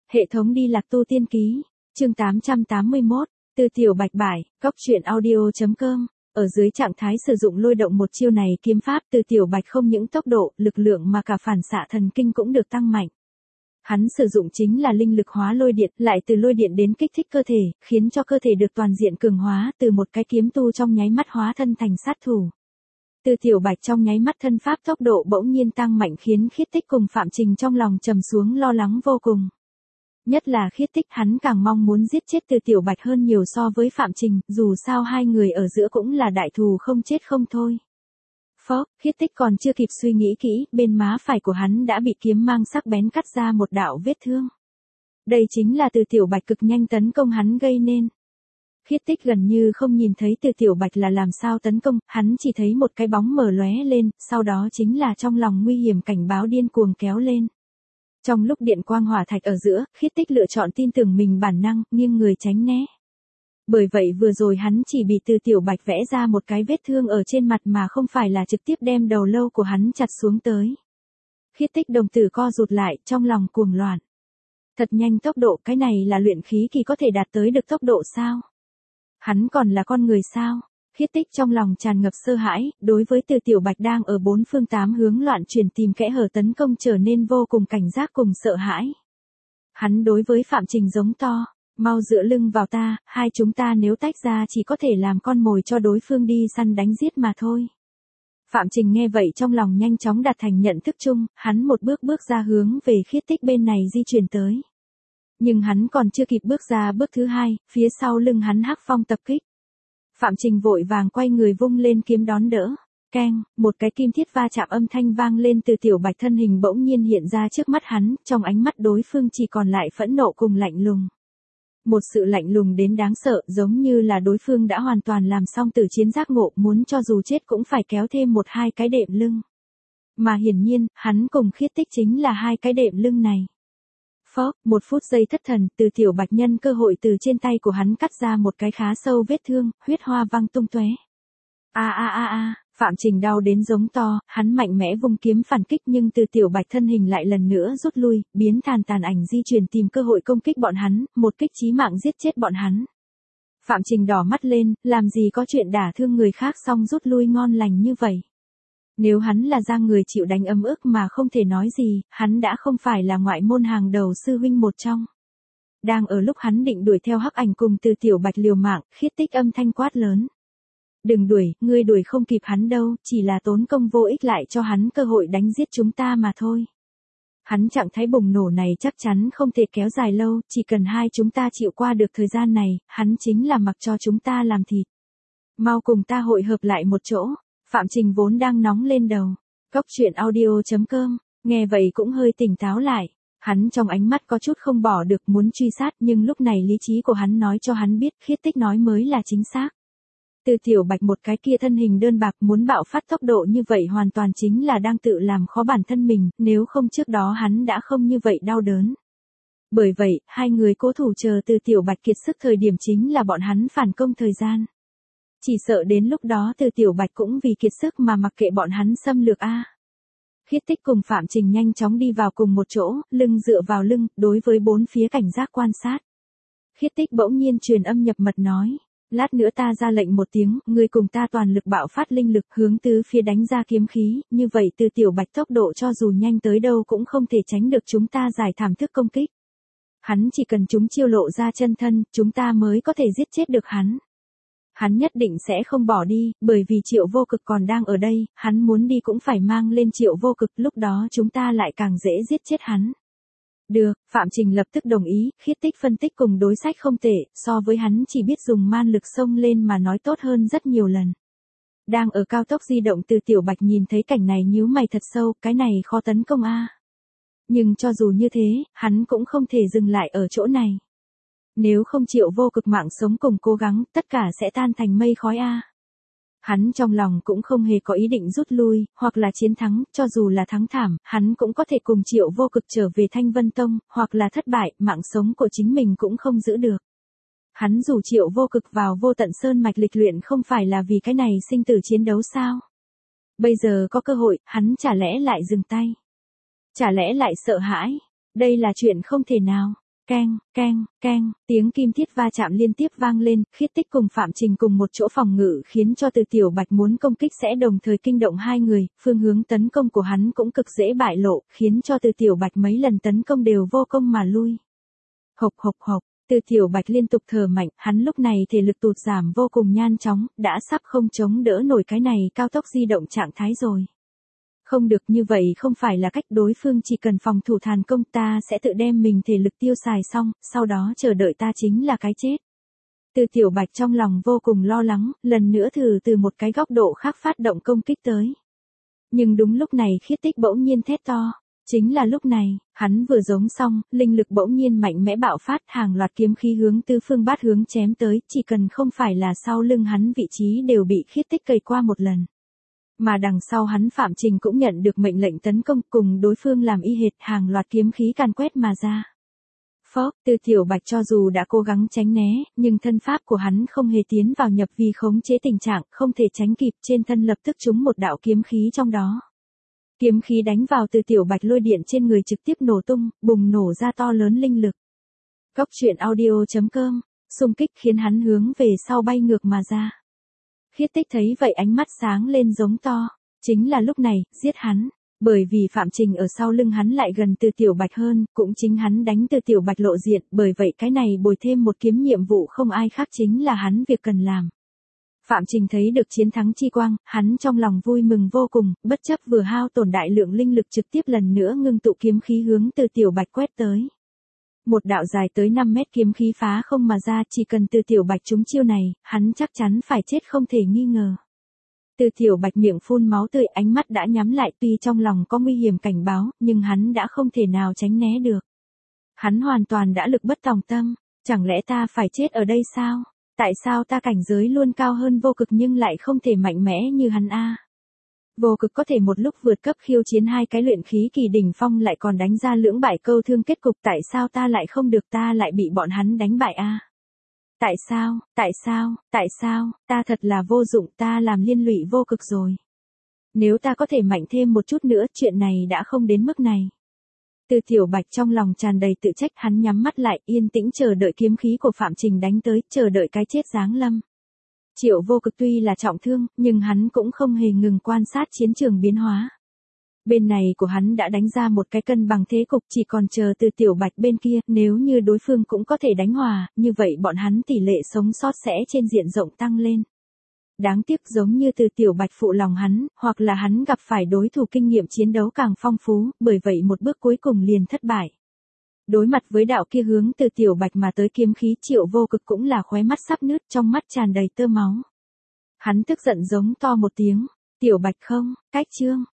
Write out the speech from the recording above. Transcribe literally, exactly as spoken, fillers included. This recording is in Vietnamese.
Hệ thống đi lạc tu tiên ký, chương tám trăm tám mươi mốt, Từ Tiểu Bạch bại, cóc truyện audio.com. Ở dưới trạng thái sử dụng lôi động một chiêu này kiếm pháp, Từ Tiểu Bạch không những tốc độ, lực lượng mà cả phản xạ thần kinh cũng được tăng mạnh. Hắn sử dụng chính là linh lực hóa lôi điện, lại từ lôi điện đến kích thích cơ thể, khiến cho cơ thể được toàn diện cường hóa, từ một cái kiếm tu trong nháy mắt hóa thân thành sát thủ. Từ Tiểu Bạch trong nháy mắt thân pháp tốc độ bỗng nhiên tăng mạnh, khiến Khiết Tích cùng Phạm Trình trong lòng trầm xuống lo lắng vô cùng. Nhất là Khiết Tích, hắn càng mong muốn giết chết Từ Tiểu Bạch hơn nhiều so với Phạm Trình, dù sao hai người ở giữa cũng là đại thù không chết không thôi. Phó, Khiết Tích còn chưa kịp suy nghĩ kỹ, bên má phải của hắn đã bị kiếm mang sắc bén cắt ra một đạo vết thương. Đây chính là Từ Tiểu Bạch cực nhanh tấn công hắn gây nên. Khiết Tích gần như không nhìn thấy Từ Tiểu Bạch là làm sao tấn công, hắn chỉ thấy một cái bóng mờ lóe lên, sau đó chính là trong lòng nguy hiểm cảnh báo điên cuồng kéo lên. Trong lúc điện quang hỏa thạch ở giữa, Khiết Tích lựa chọn tin tưởng mình bản năng, nghiêng người tránh né. Bởi vậy vừa rồi hắn chỉ bị Từ Tiểu Bạch vẽ ra một cái vết thương ở trên mặt mà không phải là trực tiếp đem đầu lâu của hắn chặt xuống tới. Khiết Tích đồng tử co rụt lại, trong lòng cuồng loạn. Thật nhanh tốc độ, cái này là luyện khí kỳ có thể đạt tới được tốc độ sao? Hắn còn là con người sao? Khiết Tích trong lòng tràn ngập sơ hãi, đối với Từ Tiểu Bạch đang ở bốn phương tám hướng loạn chuyển tìm kẽ hở tấn công trở nên vô cùng cảnh giác cùng sợ hãi. Hắn đối với Phạm Trình giống to, mau dựa lưng vào ta, hai chúng ta nếu tách ra chỉ có thể làm con mồi cho đối phương đi săn đánh giết mà thôi. Phạm Trình nghe vậy trong lòng nhanh chóng đạt thành nhận thức chung, hắn một bước bước ra hướng về Khiết Tích bên này di chuyển tới. Nhưng hắn còn chưa kịp bước ra bước thứ hai, phía sau lưng hắn hắc phong tập kích. Phạm Trình vội vàng quay người vung lên kiếm đón đỡ. Keng, một cái kim thiết va chạm âm thanh vang lên, Từ Tiểu Bạch thân hình bỗng nhiên hiện ra trước mắt hắn, trong ánh mắt đối phương chỉ còn lại phẫn nộ cùng lạnh lùng. Một sự lạnh lùng đến đáng sợ, giống như là đối phương đã hoàn toàn làm xong tử chiến giác ngộ, muốn cho dù chết cũng phải kéo thêm một hai cái đệm lưng. Mà hiển nhiên, hắn cùng Khiết Tích chính là hai cái đệm lưng này. Phó, một phút giây thất thần, Từ Tiểu Bạch nhân cơ hội từ trên tay của hắn cắt ra một cái khá sâu vết thương, huyết hoa văng tung tóe. A a a a, Phạm Trình đau đến giống to, hắn mạnh mẽ vung kiếm phản kích nhưng Từ Tiểu Bạch thân hình lại lần nữa rút lui, biến tàn tàn ảnh di chuyển tìm cơ hội công kích bọn hắn, một kích chí mạng giết chết bọn hắn. Phạm Trình đỏ mắt lên, làm gì có chuyện đả thương người khác xong rút lui ngon lành như vậy. Nếu hắn là ra người chịu đánh ấm ức mà không thể nói gì, hắn đã không phải là ngoại môn hàng đầu sư huynh một trong. Đang ở lúc hắn định đuổi theo hắc ảnh cùng Từ Tiểu Bạch liều mạng, Khiết Tích âm thanh quát lớn. Đừng đuổi, ngươi đuổi không kịp hắn đâu, chỉ là tốn công vô ích lại cho hắn cơ hội đánh giết chúng ta mà thôi. Hắn trạng thái bùng nổ này chắc chắn không thể kéo dài lâu, chỉ cần hai chúng ta chịu qua được thời gian này, hắn chính là mặc cho chúng ta làm thịt. Mau cùng ta hội hợp lại một chỗ. Phạm Trình vốn đang nóng lên đầu. Cóc truyện audio.com, nghe vậy cũng hơi tỉnh táo lại. Hắn trong ánh mắt có chút không bỏ được muốn truy sát, nhưng lúc này lý trí của hắn nói cho hắn biết Khiết Tích nói mới là chính xác. Từ Tiểu Bạch một cái kia thân hình đơn bạc muốn bạo phát tốc độ như vậy hoàn toàn chính là đang tự làm khó bản thân mình, nếu không trước đó hắn đã không như vậy đau đớn. Bởi vậy, hai người cố thủ chờ Từ Tiểu Bạch kiệt sức thời điểm chính là bọn hắn phản công thời gian. Chỉ sợ đến lúc đó Từ Tiểu Bạch cũng vì kiệt sức mà mặc kệ bọn hắn xâm lược a. Khiết Tích cùng Phạm Trình nhanh chóng đi vào cùng một chỗ, lưng dựa vào lưng, đối với bốn phía cảnh giác quan sát. Khiết Tích bỗng nhiên truyền âm nhập mật nói, lát nữa ta ra lệnh một tiếng, ngươi cùng ta toàn lực bạo phát linh lực hướng tứ phía đánh ra kiếm khí, như vậy Từ Tiểu Bạch tốc độ cho dù nhanh tới đâu cũng không thể tránh được chúng ta giải thảm thức công kích. Hắn chỉ cần chúng chiêu lộ ra chân thân, chúng ta mới có thể giết chết được hắn. Hắn nhất định sẽ không bỏ đi, bởi vì Triệu Vô Cực còn đang ở đây, hắn muốn đi cũng phải mang lên Triệu Vô Cực, lúc đó chúng ta lại càng dễ giết chết hắn. Được, Phạm Trình lập tức đồng ý, Khiết Tích phân tích cùng đối sách không tệ, so với hắn chỉ biết dùng man lực xông lên mà nói tốt hơn rất nhiều lần. Đang ở cao tốc di động Từ Tiểu Bạch nhìn thấy cảnh này nhíu mày thật sâu, cái này khó tấn công a. Nhưng cho dù như thế, hắn cũng không thể dừng lại ở chỗ này. Nếu không Triệu Vô Cực mạng sống cùng cố gắng, tất cả sẽ tan thành mây khói a. Hắn trong lòng cũng không hề có ý định rút lui, hoặc là chiến thắng, cho dù là thắng thảm, hắn cũng có thể cùng Triệu Vô Cực trở về Thanh Vân Tông, hoặc là thất bại, mạng sống của chính mình cũng không giữ được. Hắn rủ Triệu Vô Cực vào Vô Tận Sơn mạch lịch luyện không phải là vì cái này sinh tử chiến đấu sao? Bây giờ có cơ hội, hắn chả lẽ lại dừng tay? Chả lẽ lại sợ hãi? Đây là chuyện không thể nào. keng, keng, keng, tiếng kim thiết va chạm liên tiếp vang lên, Khiết Tích cùng Phạm Trình cùng một chỗ phòng ngự khiến cho Từ Tiểu Bạch muốn công kích sẽ đồng thời kinh động hai người, phương hướng tấn công của hắn cũng cực dễ bại lộ, khiến cho Từ Tiểu Bạch mấy lần tấn công đều vô công mà lui. Hộc hộc hộc, Từ Tiểu Bạch liên tục thở mạnh, hắn lúc này thể lực tụt giảm vô cùng nhanh chóng, đã sắp không chống đỡ nổi cái này cao tốc di động trạng thái rồi. Không được, như vậy không phải là cách, đối phương chỉ cần phòng thủ tàn công, ta sẽ tự đem mình thể lực tiêu xài xong, sau đó chờ đợi ta chính là cái chết. Từ Tiểu Bạch trong lòng vô cùng lo lắng, lần nữa thử từ một cái góc độ khác phát động công kích tới. Nhưng đúng lúc này Khiết Tích bỗng nhiên thét to. Chính là lúc này, hắn vừa giống xong, linh lực bỗng nhiên mạnh mẽ bạo phát, hàng loạt kiếm khí hướng tứ phương bát hướng chém tới, chỉ cần không phải là sau lưng hắn vị trí đều bị Khiết Tích cày qua một lần. Mà đằng sau hắn Phạm Trình cũng nhận được mệnh lệnh tấn công, cùng đối phương làm y hệt, hàng loạt kiếm khí càn quét mà ra. Phốc, Từ Tiểu Bạch cho dù đã cố gắng tránh né, nhưng thân pháp của hắn không hề tiến vào nhập vi khống chế tình trạng, không thể tránh kịp, trên thân lập tức trúng một đạo kiếm khí trong đó. Kiếm khí đánh vào Từ Tiểu Bạch, lôi điện trên người trực tiếp nổ tung, bùng nổ ra to lớn linh lực. Cốc truyện audio chấm com, xung kích khiến hắn hướng về sau bay ngược mà ra. Khiết Tích thấy vậy ánh mắt sáng lên giống to, chính là lúc này, giết hắn, bởi vì Phạm Trình ở sau lưng hắn lại gần Từ Tiểu Bạch hơn, cũng chính hắn đánh Từ Tiểu Bạch lộ diện, bởi vậy cái này bồi thêm một kiếm nhiệm vụ không ai khác chính là hắn việc cần làm. Phạm Trình thấy được chiến thắng chi quang, hắn trong lòng vui mừng vô cùng, bất chấp vừa hao tổn đại lượng linh lực trực tiếp lần nữa ngưng tụ kiếm khí hướng Từ Tiểu Bạch quét tới. Một đạo dài tới năm mét kiếm khí phá không mà ra, chỉ cần Từ Tiểu Bạch trúng chiêu này, hắn chắc chắn phải chết không thể nghi ngờ. Từ Tiểu Bạch miệng phun máu tươi, ánh mắt đã nhắm lại, tuy trong lòng có nguy hiểm cảnh báo, nhưng hắn đã không thể nào tránh né được. Hắn hoàn toàn đã lực bất tòng tâm, chẳng lẽ ta phải chết ở đây sao? Tại sao ta cảnh giới luôn cao hơn Vô Cực nhưng lại không thể mạnh mẽ như hắn a? Vô Cực có thể một lúc vượt cấp khiêu chiến hai cái luyện khí kỳ đỉnh phong, lại còn đánh ra lưỡng bại câu thương kết cục, tại sao ta lại không được, ta lại bị bọn hắn đánh bại a? Tại sao, tại sao, tại sao, ta thật là vô dụng, ta làm liên lụy Vô Cực rồi. Nếu ta có thể mạnh thêm một chút nữa, chuyện này đã không đến mức này. Từ Tiểu Bạch trong lòng tràn đầy tự trách, hắn nhắm mắt lại, yên tĩnh chờ đợi kiếm khí của Phạm Trình đánh tới, chờ đợi cái chết giáng lâm. Triệu Vô Cực tuy là trọng thương, nhưng hắn cũng không hề ngừng quan sát chiến trường biến hóa. Bên này của hắn đã đánh ra một cái cân bằng thế cục, chỉ còn chờ Từ Tiểu Bạch bên kia, nếu như đối phương cũng có thể đánh hòa, như vậy bọn hắn tỷ lệ sống sót sẽ trên diện rộng tăng lên. Đáng tiếc giống như Từ Tiểu Bạch phụ lòng hắn, hoặc là hắn gặp phải đối thủ kinh nghiệm chiến đấu càng phong phú, bởi vậy một bước cuối cùng liền thất bại. Đối mặt với đạo kia hướng Từ Tiểu Bạch mà tới kiếm khí, Triệu Vô Cực cũng là khóe mắt sắp nứt, trong mắt tràn đầy tơ máu. Hắn tức giận giống to một tiếng, Tiểu Bạch không, cách chương,